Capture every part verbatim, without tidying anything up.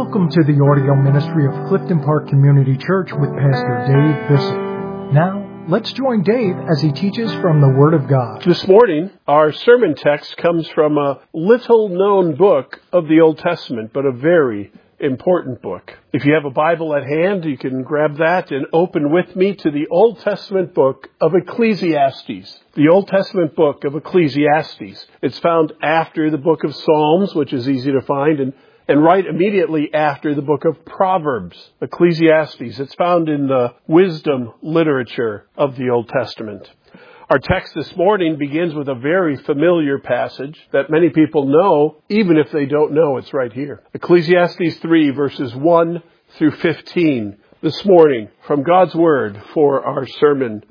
Welcome to the audio ministry of Clifton Park Community Church with Pastor Dave Bissell. Now, let's join Dave as he teaches from the Word of God. This morning, our sermon text comes from a little-known book of the Old Testament, but a very important book. If you have a Bible at hand, you can grab that and open with me to the Old Testament book of Ecclesiastes. The Old Testament book of Ecclesiastes. It's found after the book of Psalms, which is easy to find, and And right immediately after the book of Proverbs, Ecclesiastes. It's found in the wisdom literature of the Old Testament. Our text this morning begins with a very familiar passage that many people know, even if they don't know it's right here. Ecclesiastes three, verses one through fifteen, this morning from God's Word for our sermon.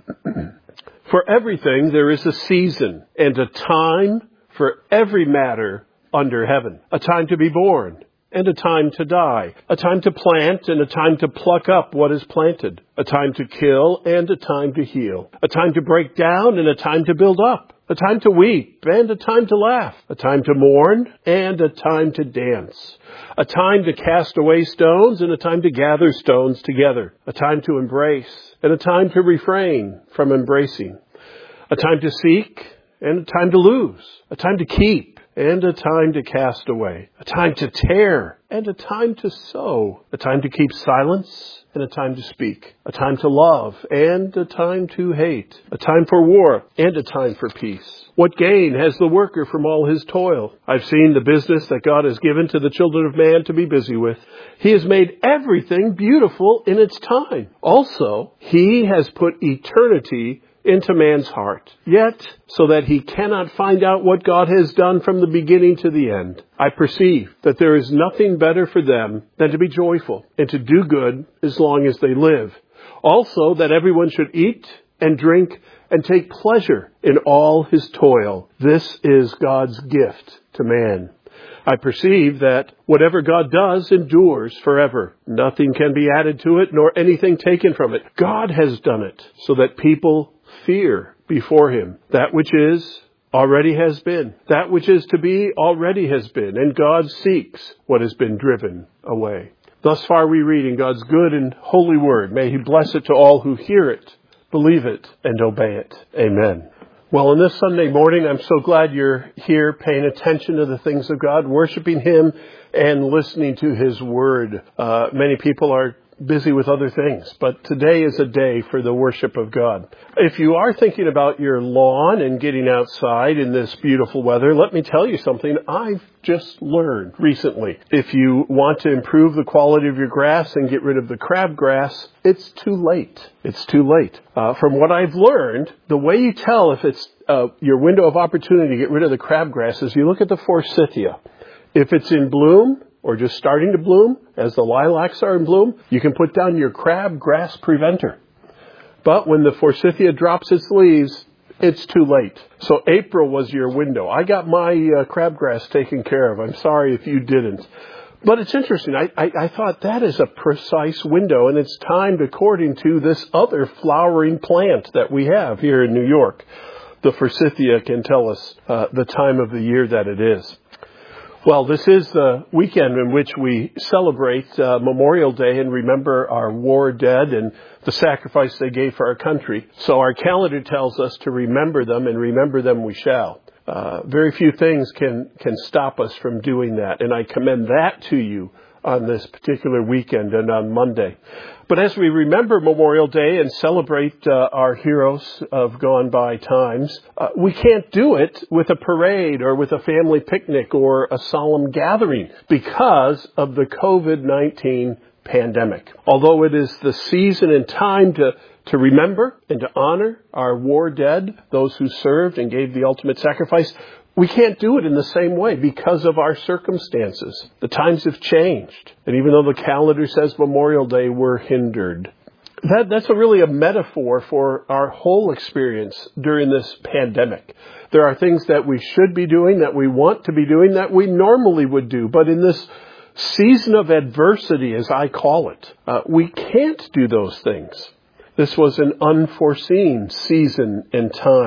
For everything there is a season and a time for every matter under heaven, a time to be born and a time to die, a time to plant and a time to pluck up what is planted, a time to kill and a time to heal, a time to break down and a time to build up, a time to weep and a time to laugh, a time to mourn and a time to dance, a time to cast away stones and a time to gather stones together, a time to embrace and a time to refrain from embracing, a time to seek and a time to lose, a time to keep and a time to cast away, a time to tear and a time to sow, a time to keep silence and a time to speak, a time to love and a time to hate, a time for war and a time for peace. What gain has the worker from all his toil? I've seen the business that God has given to the children of man to be busy with. He has made everything beautiful in its time. Also, he has put eternity into man's heart, yet so that he cannot find out what God has done from the beginning to the end. I perceive that there is nothing better for them than to be joyful and to do good as long as they live. Also, that everyone should eat and drink and take pleasure in all his toil. This is God's gift to man. I perceive that whatever God does endures forever. Nothing can be added to it, nor anything taken from it. God has done it so that people fear before him. That which is already has been. That which is to be already has been. And God seeks what has been driven away. Thus far we read in God's good and holy word. May he bless it to all who hear it, believe it, and obey it. Amen. Well, on this Sunday morning, I'm so glad you're here paying attention to the things of God, worshiping him, and listening to his word. Uh, many people are busy with other things, but today is a day for the worship of God. If you are thinking about your lawn and getting outside in this beautiful weather, let me tell you something I've just learned recently. If you want to improve the quality of your grass and get rid of the crabgrass, it's too late. It's too late. Uh, from what I've learned, the way you tell if it's uh, your window of opportunity to get rid of the crabgrass is you look at the forsythia. If it's in bloom, or just starting to bloom, as the lilacs are in bloom, you can put down your crabgrass preventer. But when the forsythia drops its leaves, it's too late. So April was your window. I got my uh, crabgrass taken care of. I'm sorry if you didn't. But it's interesting. I, I, I thought that is a precise window, and it's timed according to this other flowering plant that we have here in New York. The forsythia can tell us uh, the time of the year that it is. Well, this is the weekend in which we celebrate uh, Memorial Day and remember our war dead and the sacrifice they gave for our country. So our calendar tells us to remember them, and remember them we shall. Uh, very few things can, can stop us from doing that, and I commend that to you on this particular weekend and on Monday. But as we remember Memorial Day and celebrate uh, our heroes of gone by times, uh, we can't do it with a parade or with a family picnic or a solemn gathering because of the covid nineteen pandemic. Although it is the season and time to to remember and to honor our war dead, those who served and gave the ultimate sacrifice, we can't do it in the same way because of our circumstances. The times have changed. And even though the calendar says Memorial Day, we're hindered. That, that's a really a metaphor for our whole experience during this pandemic. There are things that we should be doing, that we want to be doing, that we normally would do. But in this season of adversity, as I call it, uh, we can't do those things. This was an unforeseen season and time.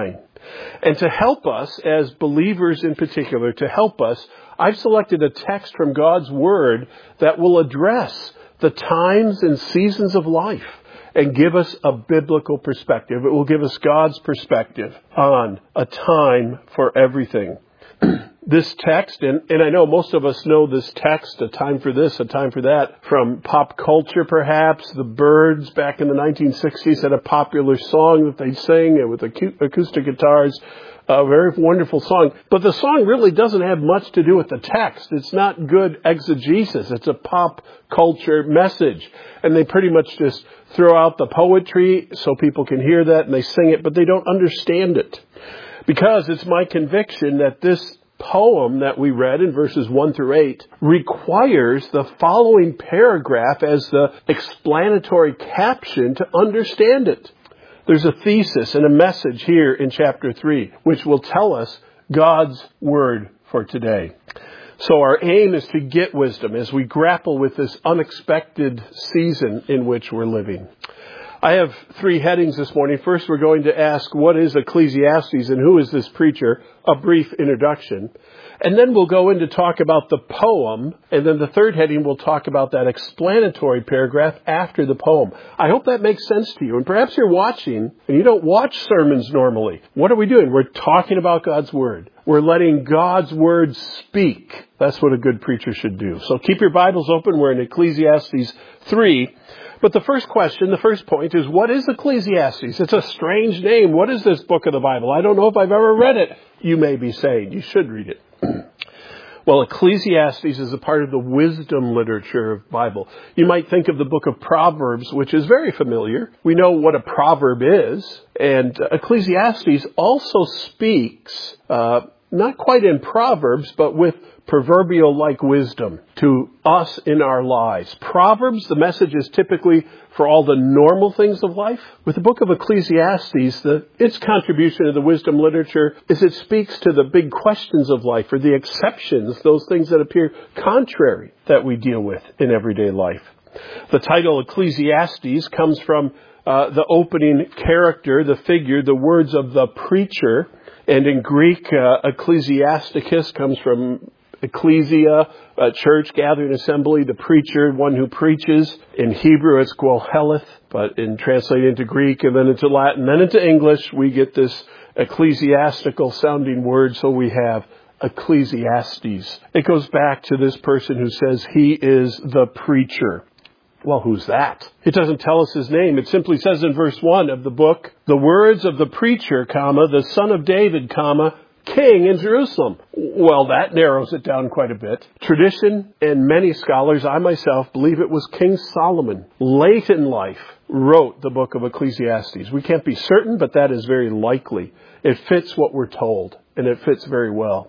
And to help us, as believers in particular, to help us, I've selected a text from God's Word that will address the times and seasons of life and give us a biblical perspective. It will give us God's perspective on a time for everything. This text, and, and I know most of us know this text, a time for this, a time for that, from pop culture perhaps. The Byrds back in the nineteen sixties had a popular song that they'd sing with acu- acoustic guitars. A very wonderful song. But the song really doesn't have much to do with the text. It's not good exegesis. It's a pop culture message. And they pretty much just throw out the poetry so people can hear that and they sing it, but they don't understand it. Because it's my conviction that this poem that we read in verses one through eight requires the following paragraph as the explanatory caption to understand it. There's a thesis and a message here in chapter three, which will tell us God's word for today. So our aim is to get wisdom as we grapple with this unexpected season in which we're living. I have three headings this morning. First, we're going to ask, what is Ecclesiastes and who is this preacher? A brief introduction. And then we'll go in to talk about the poem. And then the third heading, we'll talk about that explanatory paragraph after the poem. I hope that makes sense to you. And perhaps you're watching and you don't watch sermons normally. What are we doing? We're talking about God's Word. We're letting God's Word speak. That's what a good preacher should do. So keep your Bibles open. We're in Ecclesiastes three. But the first question, the first point is, what is Ecclesiastes? It's a strange name. What is this book of the Bible? I don't know if I've ever read it. You may be saying, you should read it. Well, Ecclesiastes is a part of the wisdom literature of the Bible. You might think of the book of Proverbs, which is very familiar. We know what a proverb is. And Ecclesiastes also speaks, uh, not quite in Proverbs, but with proverbial-like wisdom to us in our lives. Proverbs, the message is typically for all the normal things of life. With the book of Ecclesiastes, the, its contribution to the wisdom literature is it speaks to the big questions of life, or the exceptions, those things that appear contrary that we deal with in everyday life. The title Ecclesiastes comes from uh, the opening character, the figure, the words of the preacher. And in Greek, uh, ecclesiasticus comes from ecclesia, a church, gathering assembly, the preacher, one who preaches. In Hebrew, it's Qoheleth, but in translated into Greek and then into Latin, then into English, we get this ecclesiastical sounding word, so we have Ecclesiastes. It goes back to this person who says he is the preacher. Well, who's that? It doesn't tell us his name. It simply says in verse one of the book, the words of the preacher, comma, the son of David, comma, king in Jerusalem. Well, that narrows it down quite a bit. Tradition and many scholars, I myself, believe it was King Solomon, late in life, wrote the book of Ecclesiastes. We can't be certain, but that is very likely. It fits what we're told, and it fits very well.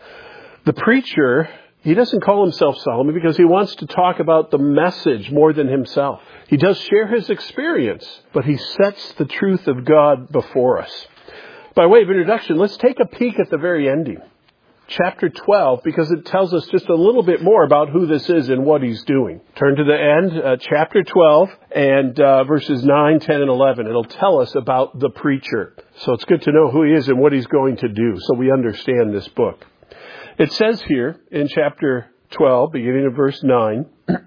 The preacher, he doesn't call himself Solomon because he wants to talk about the message more than himself. He does share his experience, but he sets the truth of God before us. By way of introduction, let's take a peek at the very ending. Chapter twelve, because it tells us just a little bit more about who this is and what he's doing. Turn to the end, uh, chapter twelve, and uh, verses nine, ten, and eleven. It'll tell us about the preacher. So it's good to know who he is and what he's going to do so we understand this book. It says here in chapter twelve, beginning of verse nine,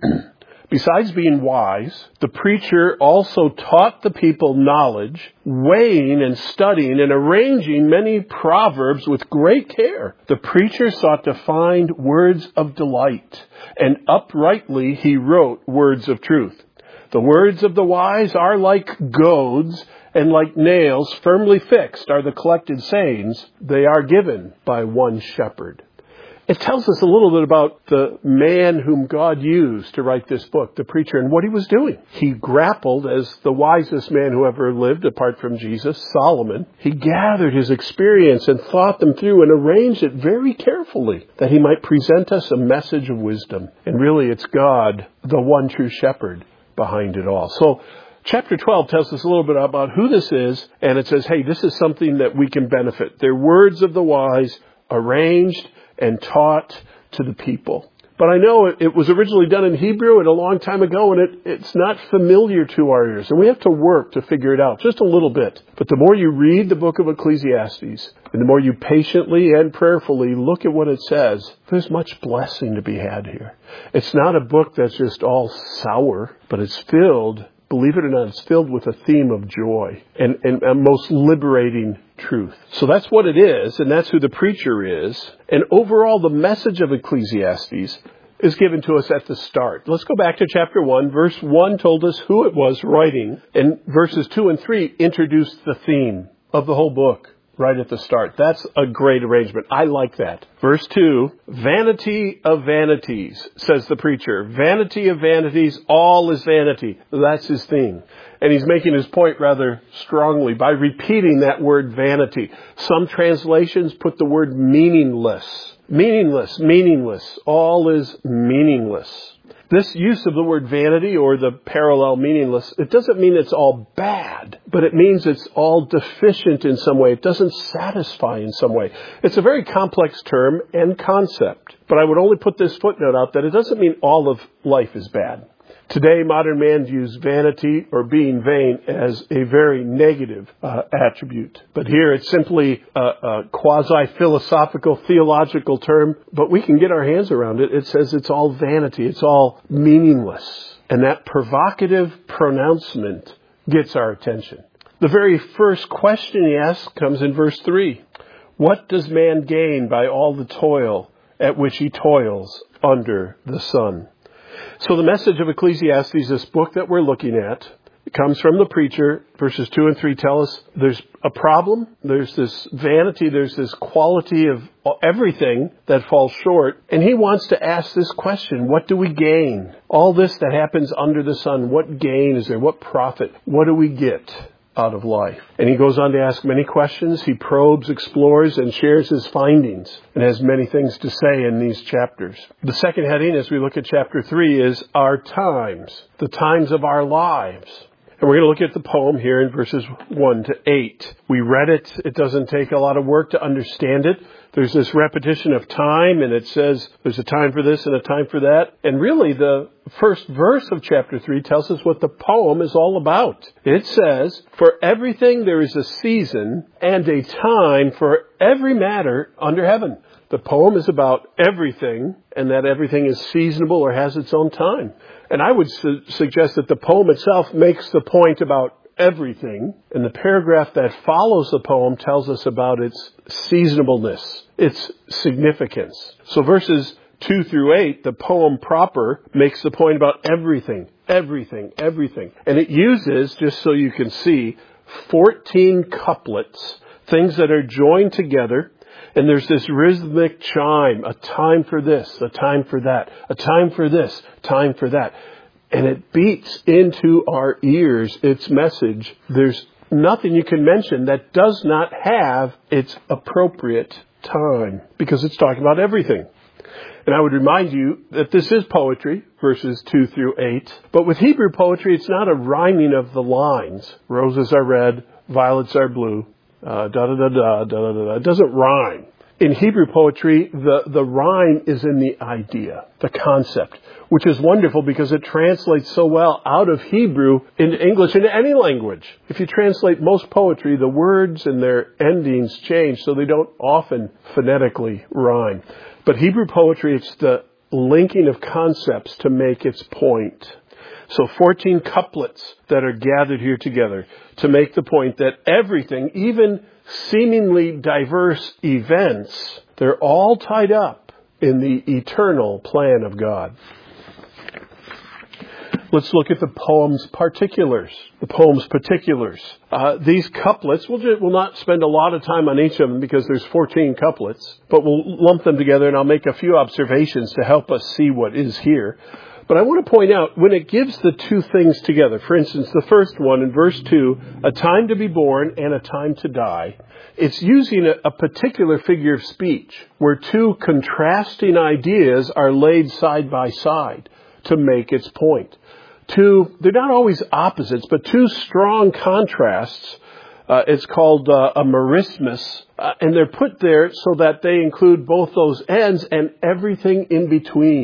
besides being wise, the preacher also taught the people knowledge, weighing and studying and arranging many proverbs with great care. The preacher sought to find words of delight, and uprightly he wrote words of truth. The words of the wise are like goads, and like nails firmly fixed are the collected sayings. They are given by one shepherd. It tells us a little bit about the man whom God used to write this book, the preacher, and what he was doing. He grappled as the wisest man who ever lived, apart from Jesus, Solomon. He gathered his experience and thought them through and arranged it very carefully that he might present us a message of wisdom. And really, it's God, the one true shepherd, behind it all. So chapter twelve tells us a little bit about who this is, and it says, hey, this is something that we can benefit. They're words of the wise, arranged and taught to the people. But I know it, it was originally done in Hebrew and a long time ago, and it, it's not familiar to our ears. And we have to work to figure it out just a little bit. But the more you read the book of Ecclesiastes, and the more you patiently and prayerfully look at what it says, there's much blessing to be had here. It's not a book that's just all sour, but it's filled, believe it or not, it's filled with a theme of joy and, and a most liberating truth. So that's what it is, and that's who the preacher is. And overall, the message of Ecclesiastes is given to us at the start. Let's go back to chapter one. Verse one told us who it was writing, and verses two and three introduced the theme of the whole book right at the start. That's a great arrangement. I like that. Verse two, vanity of vanities, says the preacher. Vanity of vanities, all is vanity. That's his theme. And he's making his point rather strongly by repeating that word vanity. Some translations put the word meaningless. Meaningless, meaningless. All is meaningless. This use of the word vanity, or the parallel meaningless, it doesn't mean it's all bad, but it means it's all deficient in some way. It doesn't satisfy in some way. It's a very complex term and concept, but I would only put this footnote out that it doesn't mean all of life is bad. Today, modern man views vanity or being vain as a very negative uh, attribute. But here it's simply a, a quasi-philosophical, theological term, but we can get our hands around it. It says it's all vanity. It's all meaningless. And that provocative pronouncement gets our attention. The very first question he asks comes in verse three. What does man gain by all the toil at which he toils under the sun? So the message of Ecclesiastes, this book that we're looking at, it comes from the preacher. Verses two and three tell us there's a problem. There's this vanity. There's this quality of everything that falls short. And he wants to ask this question, what do we gain? All this that happens under the sun, what gain is there? What profit? What do we get out of life? And he goes on to ask many questions. He probes, explores, and shares his findings, and has many things to say in these chapters. The second heading, as we look at chapter three, is our times, the times of our lives. And we're going to look at the poem here in verses one to eight. We read it. It doesn't take a lot of work to understand it. There's this repetition of time, and it says there's a time for this and a time for that. And really, the first verse of chapter three tells us what the poem is all about. It says, for everything there is a season and a time for every matter under heaven. The poem is about everything, and that everything is seasonable or has its own time. And I would su- suggest that the poem itself makes the point about everything, and the paragraph that follows the poem tells us about its seasonableness, its significance. So verses two through eight, the poem proper makes the point about everything, everything, everything. And it uses, just so you can see, fourteen couplets, things that are joined together. And there's this rhythmic chime, a time for this, a time for that, a time for this, time for that. And it beats into our ears its message. There's nothing you can mention that does not have its appropriate time, because it's talking about everything. And I would remind you that this is poetry, verses two through eight. But with Hebrew poetry, it's not a rhyming of the lines. Roses are red, violets are blue. Uh, da da da da da da da. It doesn't rhyme. In Hebrew poetry, the, the rhyme is in the idea, the concept, which is wonderful because it translates so well out of Hebrew into English, into any language. If you translate most poetry, the words and their endings change, so they don't often phonetically rhyme. But Hebrew poetry, it's the linking of concepts to make its point. So fourteen couplets that are gathered here together to make the point that everything, even seemingly diverse events, they're all tied up in the eternal plan of God. Let's look at the poem's particulars. The poem's particulars. Uh, these couplets, we'll, just, we'll not spend a lot of time on each of them because there's fourteen couplets, but we'll lump them together and I'll make a few observations to help us see what is here. But I want to point out, when it gives the two things together, for instance, the first one in verse two, a time to be born and a time to die, it's using a, a particular figure of speech where two contrasting ideas are laid side by side to make its point. Two, they're not always opposites, but two strong contrasts. Uh, it's called uh, a merismus, uh, and they're put there so that they include both those ends and everything in between.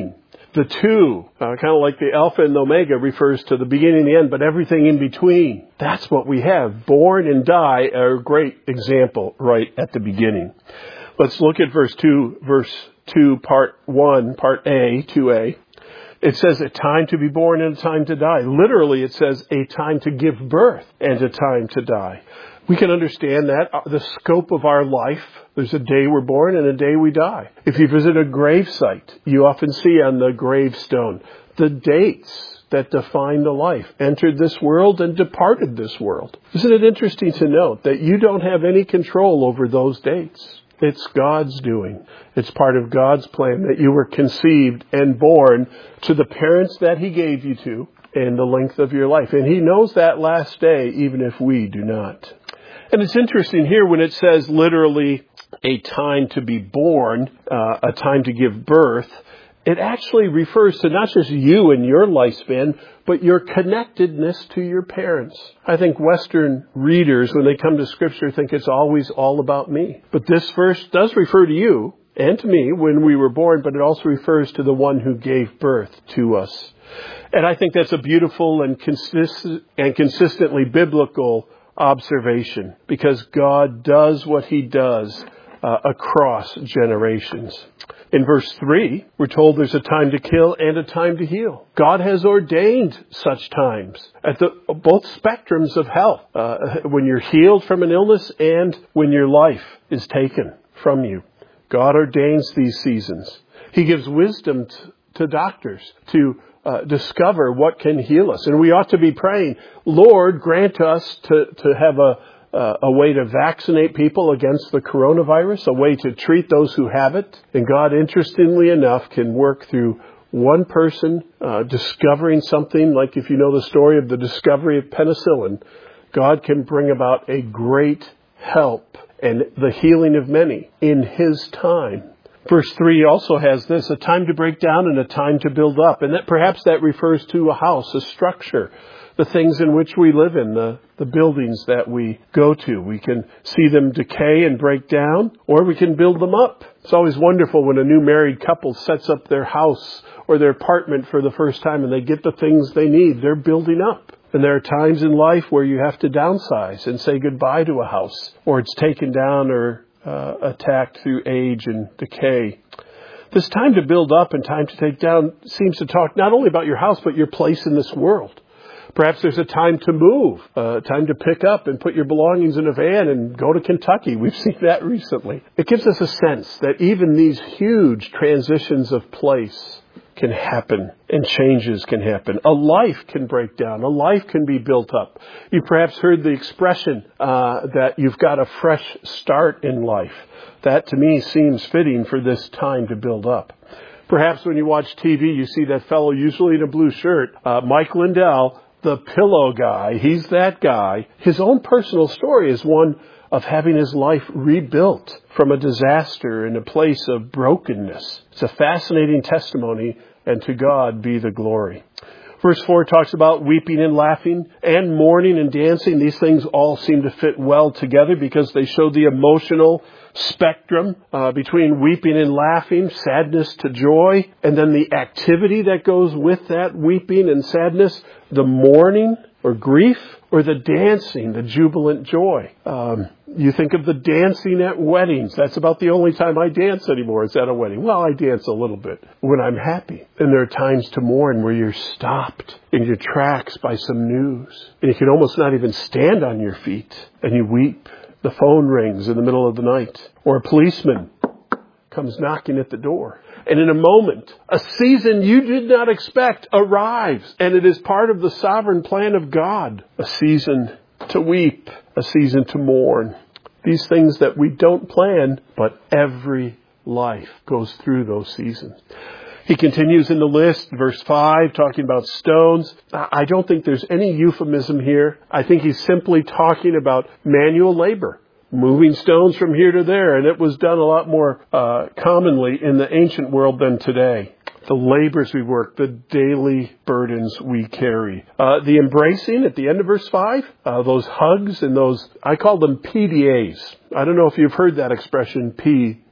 The two, uh, kind of like the Alpha and the Omega, refers to the beginning and the end, but everything in between. That's what we have. Born and die are a great example right at the beginning. Let's look at verse two, verse two, part one, part A, two A. It says a time to be born and a time to die. Literally, it says a time to give birth and a time to die. We can understand that, the scope of our life. There's a day we're born and a day we die. If you visit a grave site, you often see on the gravestone the dates that define the life. Entered this world and departed this world. Isn't it interesting to note that you don't have any control over those dates? It's God's doing. It's part of God's plan that you were conceived and born to the parents that He gave you to and the length of your life. And He knows that last day, even if we do not. And it's interesting here when it says literally a time to be born, uh, a time to give birth. It actually refers to not just you and your lifespan, but your connectedness to your parents. I think Western readers, when they come to Scripture, think it's always all about me. But this verse does refer to you and to me when we were born, but it also refers to the one who gave birth to us. And I think that's a beautiful and consistent and consistently biblical observation, because God does what He does uh, across generations. In verse three, we're told there's a time to kill and a time to heal. God has ordained such times at the both spectrums of health, uh, when you're healed from an illness and when your life is taken from you. God ordains these seasons. He gives wisdom t- to doctors to Uh, discover what can heal us. And we ought to be praying, Lord, grant us to, to have a, uh, a way to vaccinate people against the coronavirus, a way to treat those who have it. And God, interestingly enough, can work through one person uh, discovering something, like if you know the story of the discovery of penicillin, God can bring about a great help and the healing of many in His time. Verse three also has this, a time to break down and a time to build up. And that perhaps that refers to a house, a structure, the things in which we live in, the, the buildings that we go to. We can see them decay and break down, or we can build them up. It's always wonderful when a new married couple sets up their house or their apartment for the first time and they get the things they need. They're building up. And there are times in life where you have to downsize and say goodbye to a house, or it's taken down or Uh, attacked through age and decay. This time to build up and time to take down seems to talk not only about your house, but your place in this world. Perhaps there's a time to move, a uh, time to pick up and put your belongings in a van and go to Kentucky. We've seen that recently. It gives us a sense that even these huge transitions of place can happen and changes can happen. A life can break down. A life can be built up. You perhaps heard the expression uh, that you've got a fresh start in life. That to me seems fitting for this time to build up. Perhaps when you watch T V, you see that fellow, usually in a blue shirt, uh, Mike Lindell, the pillow guy. He's that guy. His own personal story is one of having his life rebuilt from a disaster in a place of brokenness. It's a fascinating testimony, and to God be the glory. Verse four talks about weeping and laughing and mourning and dancing. These things all seem to fit well together because they show the emotional spectrum uh, between weeping and laughing, sadness to joy, and then the activity that goes with that weeping and sadness, the mourning or grief, or the dancing, the jubilant joy. Um, you think of the dancing at weddings. That's about the only time I dance anymore is at a wedding. Well, I dance a little bit when I'm happy. And there are times to mourn where you're stopped in your tracks by some news. And you can almost not even stand on your feet. And you weep. The phone rings in the middle of the night. Or a policeman comes knocking at the door. And in a moment, a season you did not expect arrives. And it is part of the sovereign plan of God. A season to weep, a season to mourn. These things that we don't plan, but every life goes through those seasons. He continues in the list, verse five, talking about stones. I don't think there's any euphemism here. I think he's simply talking about manual labor. Moving stones from here to there. And it was done a lot more uh, commonly in the ancient world than today. The labors we work, the daily burdens we carry. Uh, the embracing at the end of verse five, uh, those hugs and those, I call them P D As. I don't know if you've heard that expression, P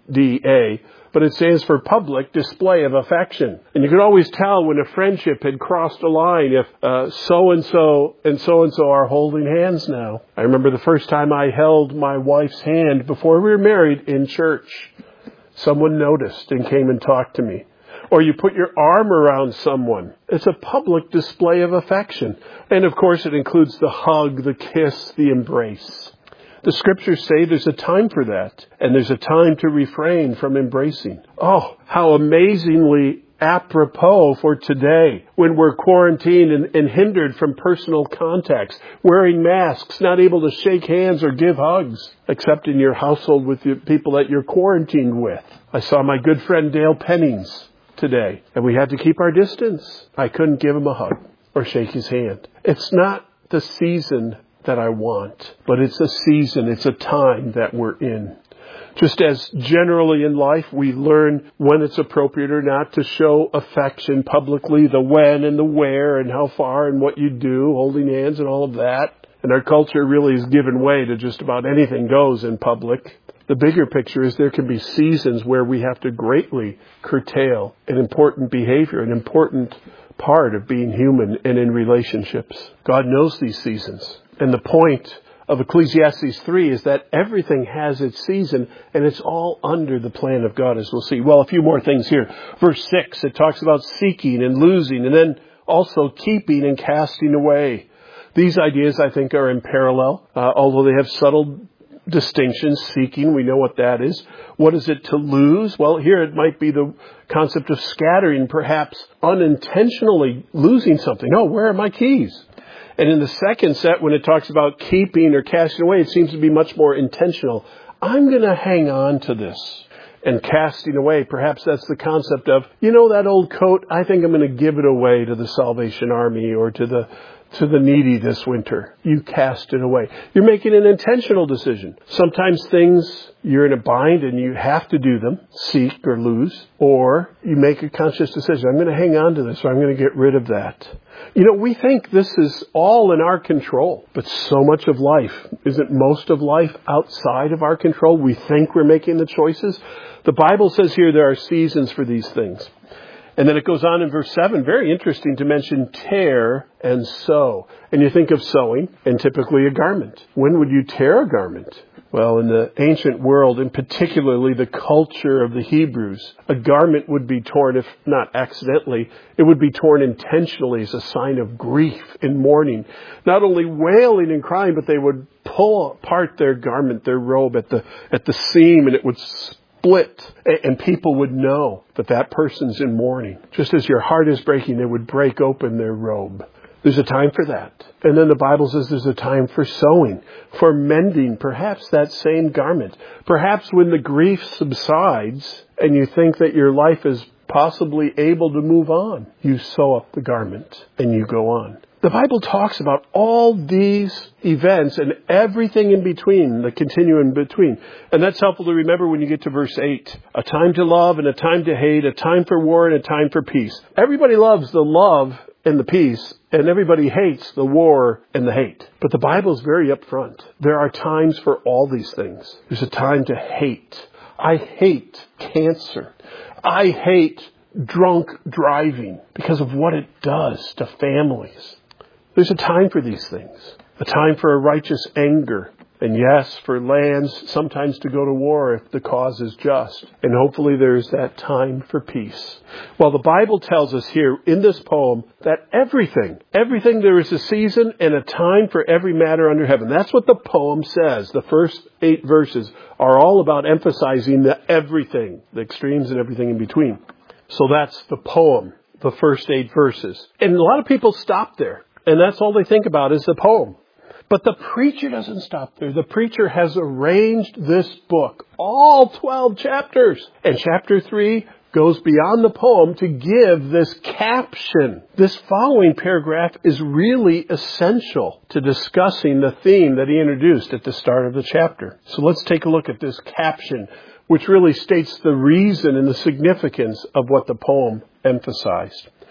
D A, but it stands for public display of affection. And you could always tell when a friendship had crossed a line if uh, so-and-so and so-and-so are holding hands now. I remember the first time I held my wife's hand before we were married in church. Someone noticed and came and talked to me. Or you put your arm around someone. It's a public display of affection. And of course it includes the hug, the kiss, the embrace. The scriptures say there's a time for that, and there's a time to refrain from embracing. Oh, how amazingly apropos for today, when we're quarantined and, and hindered from personal contacts, wearing masks, not able to shake hands or give hugs, except in your household with the people that you're quarantined with. I saw my good friend Dale Pennings today, and we had to keep our distance. I couldn't give him a hug or shake his hand. It's not the season that I want, but it's a season, it's a time that we're in. Just as generally in life we learn when it's appropriate or not to show affection publicly, the when and the where and how far and what you do, holding hands and all of that. And our culture really has given way to just about anything goes in public. The bigger picture is there can be seasons where we have to greatly curtail an important behavior, an important part of being human and in relationships. God knows these seasons. And the point of Ecclesiastes three is that everything has its season, and it's all under the plan of God, as we'll see. Well, a few more things here. Verse six, it talks about seeking and losing, and then also keeping and casting away. These ideas, I think, are in parallel, uh, although they have subtle distinctions. Seeking, we know what that is. What is it to lose? Well, here it might be the concept of scattering, perhaps unintentionally losing something. Oh, where are my keys? And in the second set, when it talks about keeping or casting away, it seems to be much more intentional. I'm going to hang on to this. And casting away, perhaps that's the concept of, you know, that old coat, I think I'm going to give it away to the Salvation Army or to the to the needy this winter. You cast it away. You're making an intentional decision. Sometimes things, you're in a bind and you have to do them, seek or lose, or you make a conscious decision. I'm going to hang on to this, or I'm going to get rid of that. You know, we think this is all in our control, but so much of life, isn't most of life outside of our control? We think we're making the choices. The Bible says here there are seasons for these things. And then it goes on in verse seven, very interesting to mention tear and sow. And you think of sewing and typically a garment. When would you tear a garment? Well, in the ancient world, and particularly the culture of the Hebrews, a garment would be torn, if not accidentally, it would be torn intentionally as a sign of grief and mourning. Not only wailing and crying, but they would pull apart their garment, their robe at the at the seam, and it would split, and people would know that that person's in mourning. Just as your heart is breaking, they would break open their robe. There's a time for that. And then the Bible says there's a time for sewing, for mending perhaps that same garment. Perhaps when the grief subsides and you think that your life is possibly able to move on, you sew up the garment and you go on. The Bible talks about all these events and everything in between, the continuum in between. And that's helpful to remember when you get to verse eight. A time to love and a time to hate, a time for war and a time for peace. Everybody loves the love and the peace, and everybody hates the war and the hate. But the Bible is very upfront. There are times for all these things. There's a time to hate. I hate cancer. I hate drunk driving because of what it does to families. There's a time for these things. A time for a righteous anger. And yes, for lands sometimes to go to war if the cause is just. And hopefully there's that time for peace. Well, the Bible tells us here in this poem that everything, everything there is a season and a time for every matter under heaven. That's what the poem says. The first eight verses are all about emphasizing the everything, the extremes and everything in between. So that's the poem, the first eight verses. And a lot of people stop there. And that's all they think about is the poem. But the preacher doesn't stop there. The preacher has arranged this book, all twelve chapters. And chapter three goes beyond the poem to give this caption. This following paragraph is really essential to discussing the theme that he introduced at the start of the chapter. So let's take a look at this caption, which really states the reason and the significance of what the poem emphasized.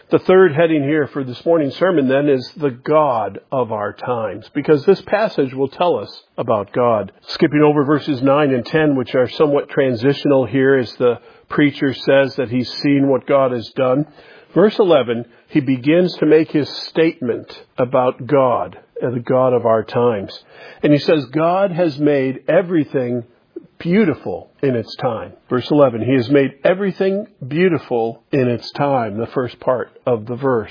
The third heading here for this morning's sermon then is the God of our times, because this passage will tell us about God. Skipping over verses nine and ten, which are somewhat transitional here as the preacher says that he's seen what God has done. Verse eleven, he begins to make his statement about God, the God of our times. And he says, God has made everything beautiful in its time. Verse eleven, he has made everything beautiful in its time, the first part of the verse.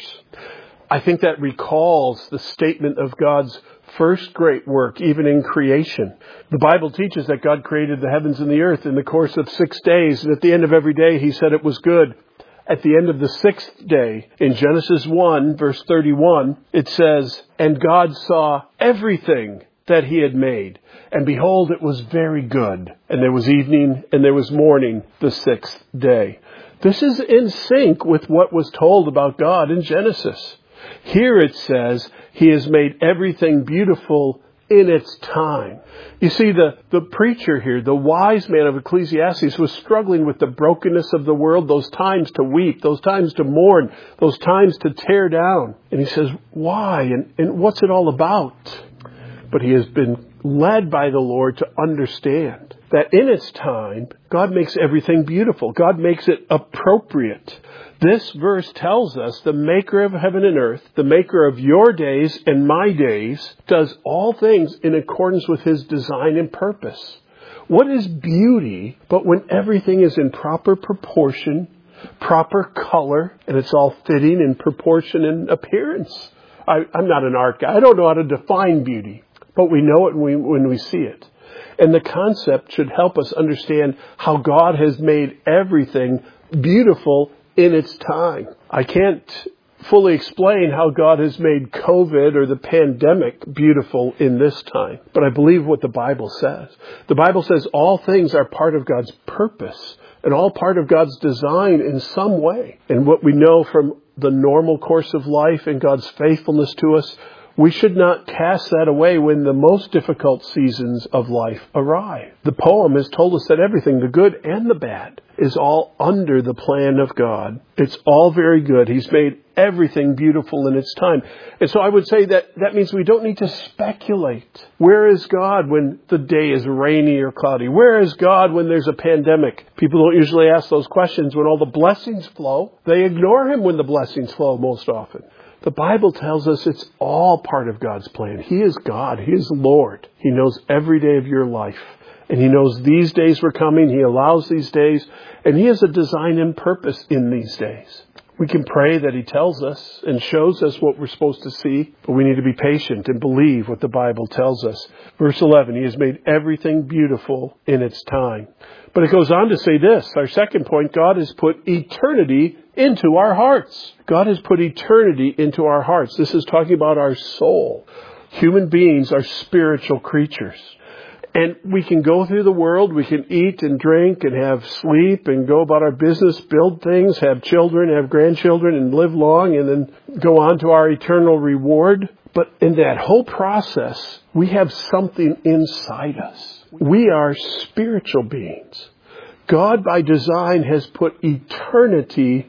I think that recalls the statement of God's first great work, even in creation. The Bible teaches that God created the heavens and the earth in the course of six days, and at the end of every day, he said it was good. At the end of the sixth day, in Genesis one, verse thirty-one, it says, and God saw everything that he had made, and behold, it was very good. And there was evening, and there was morning, the sixth day. This is in sync with what was told about God in Genesis. Here it says, he has made everything beautiful in its time. You see, the, the preacher here, the wise man of Ecclesiastes, was struggling with the brokenness of the world, those times to weep, those times to mourn, those times to tear down. And he says, why? And, and what's it all about? But he has been led by the Lord to understand that in its time, God makes everything beautiful. God makes it appropriate. This verse tells us the maker of heaven and earth, the maker of your days and my days, does all things in accordance with his design and purpose. What is beauty but when everything is in proper proportion, proper color, and it's all fitting in proportion and appearance? I, I'm not an art guy. I don't know how to define beauty, but we know it when we, when we see it. And the concept should help us understand how God has made everything beautiful in its time. I can't fully explain how God has made COVID or the pandemic beautiful in this time, but I believe what the Bible says. The Bible says all things are part of God's purpose and all part of God's design in some way. And what we know from the normal course of life and God's faithfulness to us, we should not cast that away when the most difficult seasons of life arrive. The poem has told us that everything, the good and the bad, is all under the plan of God. It's all very good. He's made everything beautiful in its time. And so I would say that that means we don't need to speculate. Where is God when the day is rainy or cloudy? Where is God when there's a pandemic? People don't usually ask those questions when all the blessings flow. They ignore him when the blessings flow most often. The Bible tells us it's all part of God's plan. He is God. He is Lord. He knows every day of your life. And he knows these days were coming. He allows these days. And he has a design and purpose in these days. We can pray that he tells us and shows us what we're supposed to see. But we need to be patient and believe what the Bible tells us. Verse eleven, he has made everything beautiful in its time. But it goes on to say this. Our second point, God has put eternity into our hearts. God has put eternity into our hearts. This is talking about our soul. Human beings are spiritual creatures. And we can go through the world, we can eat and drink and have sleep and go about our business, build things, have children, have grandchildren and live long and then go on to our eternal reward. But in that whole process, we have something inside us. We are spiritual beings. God by design has put eternity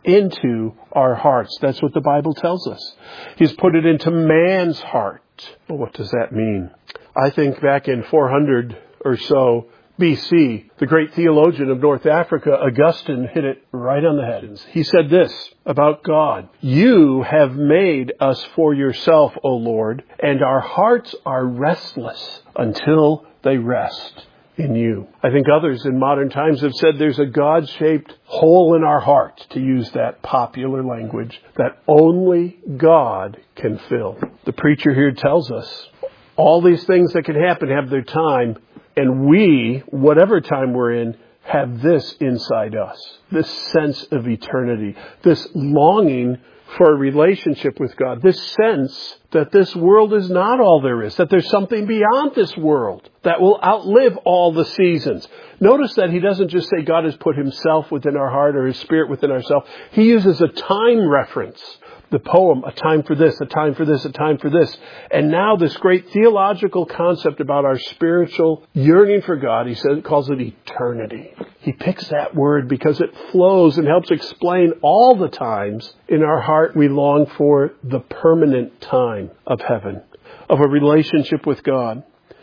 into our hearts. That's what the Bible tells us. He's put it into man's heart. Well, what does that mean? I think back in four hundred or so B C, the great theologian of North Africa, Augustine, hit it right on the head. He said this about God: you have made us for yourself, O Lord, and our hearts are restless until they rest in you. I think others in modern times have said there's a God-shaped hole in our heart, to use that popular language, that only God can fill. The preacher here tells us all these things that can happen have their time, and we, whatever time we're in, have this inside us, this sense of eternity, this longing for a relationship with God, this sense that this world is not all there is, that there's something beyond this world that will outlive all the seasons. Notice that he doesn't just say God has put himself within our heart or his spirit within ourselves. He uses a time reference. The poem, a time for this, a time for this, a time for this. And now this great theological concept about our spiritual yearning for God, he says, calls it eternity. He picks that word because it flows and helps explain all the times in our heart we long for the permanent time of heaven, of a relationship with God.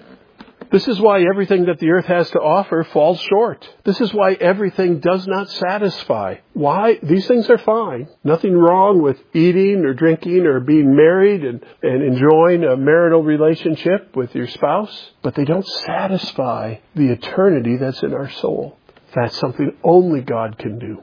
This is why everything that the earth has to offer falls short. This is why everything does not satisfy. Why? These things are fine. Nothing wrong with eating or drinking or being married and, and enjoying a marital relationship with your spouse. But they don't satisfy the eternity that's in our soul. That's something only God can do.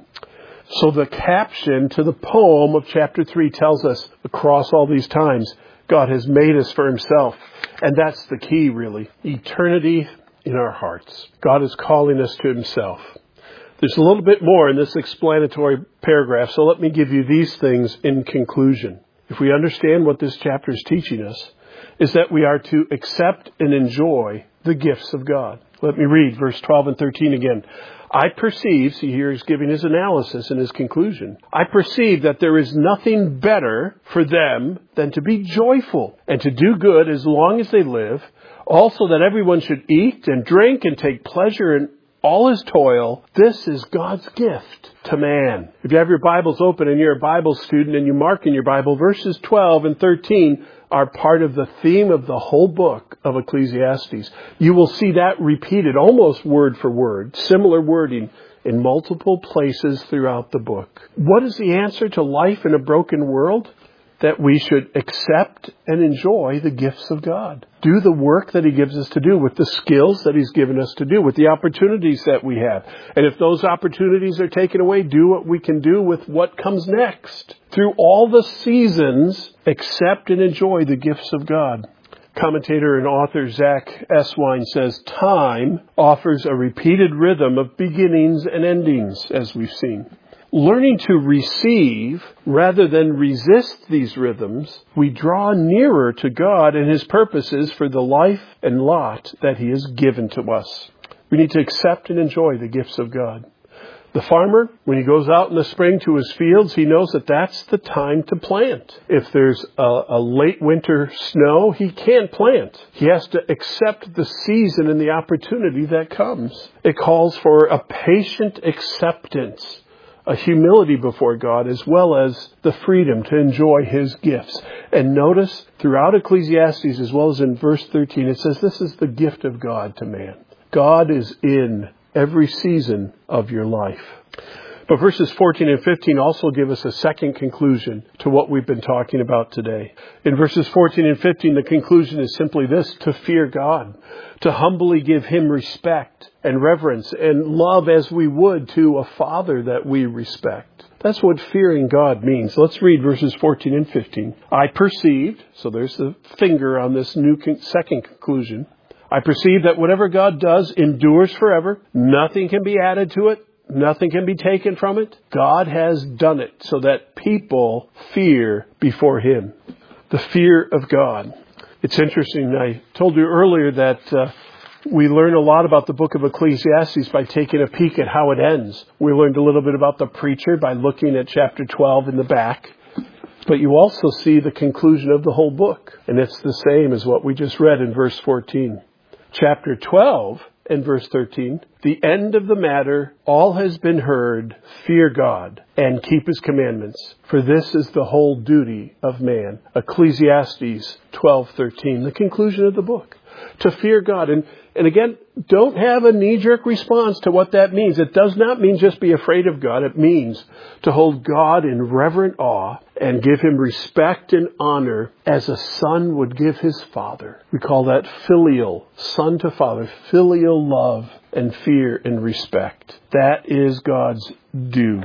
So the caption to the poem of chapter three tells us across all these times, God has made us for himself. And that's the key, really. Eternity in our hearts. God is calling us to himself. There's a little bit more in this explanatory paragraph, so let me give you these things in conclusion. If we understand what this chapter is teaching us, is that we are to accept and enjoy the gifts of God. Let me read verse twelve and thirteen again. I perceive, see here he's giving his analysis and his conclusion. I perceive that there is nothing better for them than to be joyful and to do good as long as they live. Also that everyone should eat and drink and take pleasure in all his toil. This is God's gift to man. If you have your Bibles open and you're a Bible student and you mark in your Bible, verses twelve and thirteen are part of the theme of the whole book of Ecclesiastes. You will see that repeated almost word for word, similar wording in multiple places throughout the book. What is the answer to life in a broken world? That we should accept and enjoy the gifts of God. Do the work that he gives us to do with the skills that he's given us to do, with the opportunities that we have. And if those opportunities are taken away, do what we can do with what comes next. Through all the seasons, accept and enjoy the gifts of God. Commentator and author Zach Eswine says, time offers a repeated rhythm of beginnings and endings, as we've seen. Learning to receive rather than resist these rhythms, we draw nearer to God and his purposes for the life and lot that he has given to us. We need to accept and enjoy the gifts of God. The farmer, when he goes out in the spring to his fields, he knows that that's the time to plant. If there's a, a late winter snow, he can't plant. He has to accept the season and the opportunity that comes. It calls for a patient acceptance, a humility before God, as well as the freedom to enjoy his gifts. And notice throughout Ecclesiastes, as well as in verse thirteen, it says this is the gift of God to man. God is in every season of your life. But verses fourteen and fifteen also give us a second conclusion to what we've been talking about today. In verses fourteen and fifteen, the conclusion is simply this: to fear God, to humbly give him respect and reverence and love as we would to a father that we respect. That's what fearing God means. Let's read verses fourteen and fifteen. I perceived, so there's the finger on this new con- second conclusion. I perceive that whatever God does endures forever. Nothing can be added to it. Nothing can be taken from it. God has done it so that people fear before him. The fear of God. It's interesting. I told you earlier that uh, we learn a lot about the book of Ecclesiastes by taking a peek at how it ends. We learned a little bit about the preacher by looking at chapter twelve in the back. But you also see the conclusion of the whole book. And it's the same as what we just read in verse fourteen. Chapter twelve and verse thirteen, the end of the matter, all has been heard, fear God and keep his commandments, for this is the whole duty of man. Ecclesiastes twelve thirteen, the conclusion of the book. To fear God. And, and again, don't have a knee-jerk response to what that means. It does not mean just be afraid of God. It means to hold God in reverent awe and give him respect and honor as a son would give his father. We call that filial, son to father, filial love and fear and respect. That is God's due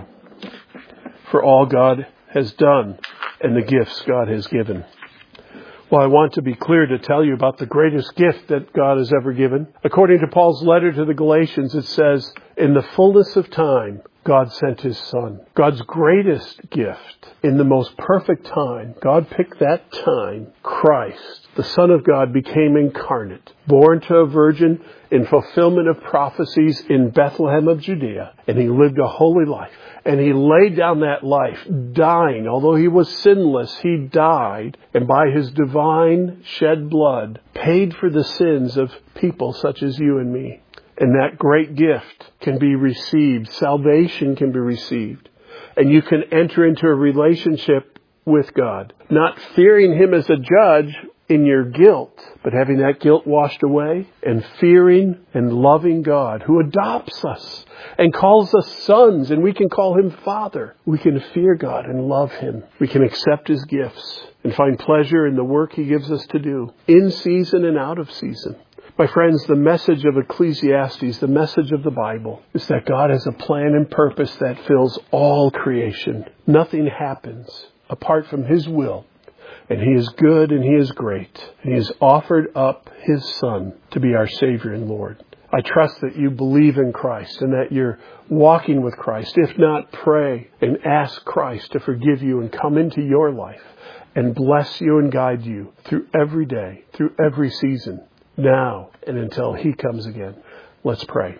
for all God has done and the gifts God has given. Well, I want to be clear to tell you about the greatest gift that God has ever given. According to Paul's letter to the Galatians, it says, in the fullness of time, God sent his son. God's greatest gift in the most perfect time. God picked that time. Christ, the Son of God, became incarnate, born to a virgin in fulfillment of prophecies in Bethlehem of Judea. And he lived a holy life. And he laid down that life, dying. Although he was sinless, he died. And by his divine shed blood, paid for the sins of people such as you and me. And that great gift can be received. Salvation can be received. And you can enter into a relationship with God, not fearing Him as a judge in your guilt, but having that guilt washed away and fearing and loving God who adopts us and calls us sons, and we can call Him Father. We can fear God and love Him. We can accept His gifts and find pleasure in the work He gives us to do, in season and out of season. My friends, the message of Ecclesiastes, the message of the Bible, is that God has a plan and purpose that fills all creation. Nothing happens apart from His will. And He is good and He is great. And He has offered up His Son to be our Savior and Lord. I trust that you believe in Christ and that you're walking with Christ. If not, pray and ask Christ to forgive you and come into your life and bless you and guide you through every day, through every season, now and until He comes again. Let's pray.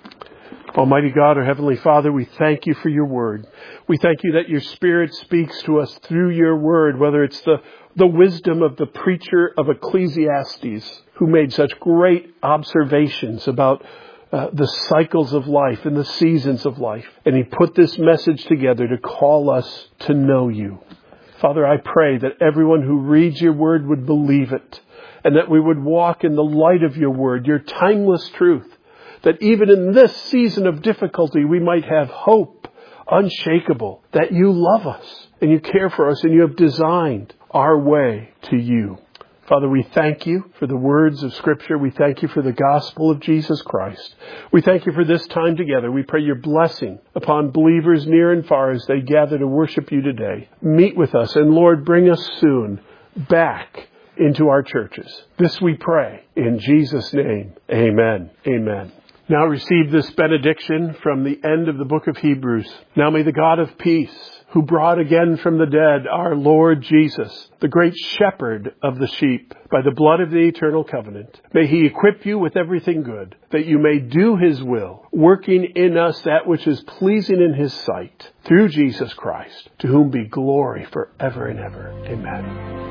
Almighty God, our Heavenly Father, we thank You for Your Word. We thank You that Your Spirit speaks to us through Your Word, whether it's the, the wisdom of the preacher of Ecclesiastes, who made such great observations about uh, the cycles of life and the seasons of life. And he put this message together to call us to know You. Father, I pray that everyone who reads Your Word would believe it, and that we would walk in the light of Your Word, Your timeless truth. That even in this season of difficulty, we might have hope, unshakable, that You love us and You care for us and You have designed our way to You. Father, we thank You for the words of Scripture. We thank You for the gospel of Jesus Christ. We thank You for this time together. We pray Your blessing upon believers near and far as they gather to worship You today. Meet with us, and Lord, bring us soon back into our churches. This we pray in Jesus' name. Amen. Amen. Now receive this benediction from the end of the book of Hebrews. Now may the God of peace, who brought again from the dead our Lord Jesus, the great shepherd of the sheep, by the blood of the eternal covenant, may He equip you with everything good, that you may do His will, working in us that which is pleasing in His sight, through Jesus Christ, to whom be glory forever and ever. Amen.